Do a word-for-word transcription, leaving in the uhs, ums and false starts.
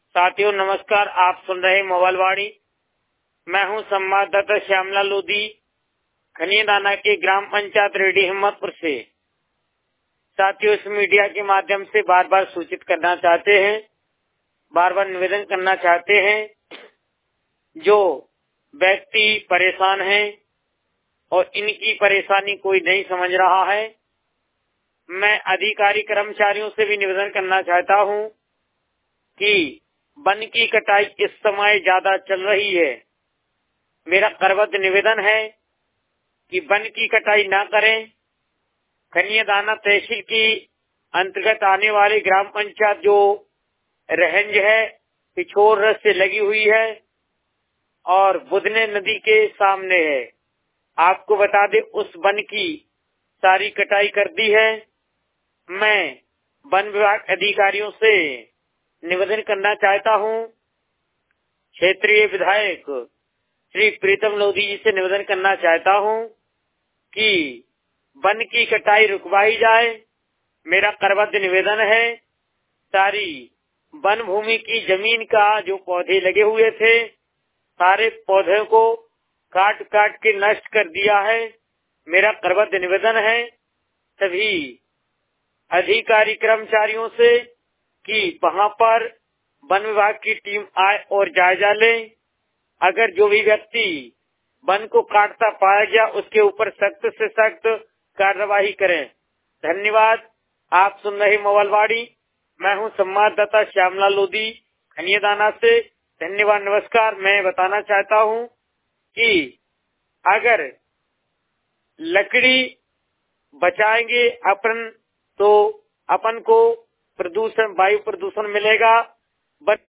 साथियों नमस्कार, आप सुन रहे मोबाइल वाणी। मैं हूं संवाददाता श्यामला लोधी, खनियादाना के ग्राम पंचायत रेडी हिम्मतपुर से। साथियों, इस मीडिया के माध्यम से बार बार सूचित करना चाहते हैं, बार बार निवेदन करना चाहते हैं, जो व्यक्ति परेशान हैं और इनकी परेशानी कोई नहीं समझ रहा है, मैं अधिकारी कर्मचारियों से भी निवेदन करना चाहता हूं कि वन की कटाई इस समय ज्यादा चल रही है। मेरा करबद्ध निवेदन है कि वन की कटाई ना करें। खनियादाना तहसील की अंतर्गत आने वाली ग्राम पंचायत जो रहंज है, पिछोर रस से लगी हुई है और बुधने नदी के सामने है। आपको बता दें, उस वन की सारी कटाई कर दी है। मैं वन विभाग अधिकारियों से निवेदन करना चाहता हूं, क्षेत्रीय विधायक श्री प्रीतम लोधी जी से निवेदन करना चाहता हूं कि वन की कटाई रुकवाई जाए। मेरा करबद्ध निवेदन है। सारी वन भूमि की जमीन का जो पौधे लगे हुए थे, सारे पौधों को काट काट के नष्ट कर दिया है। मेरा करबद्ध निवेदन है सभी अधिकारी कर्मचारियों से कि वहां पर वन विभाग की टीम आए और जायजा ले। अगर जो भी व्यक्ति वन को काटता पाया गया, उसके ऊपर सख्त से सख्त कार्रवाई करें। धन्यवाद। आप सुन रहे मोबाइल वाणी। मैं हूं संवाददाता श्यामला लोधी, खनियादाना से। धन्यवाद, नमस्कार। मैं बताना चाहता हूं कि अगर लकड़ी बचाएंगे अपन तो अपन को प्रदूषण, वायु प्रदूषण मिलेगा।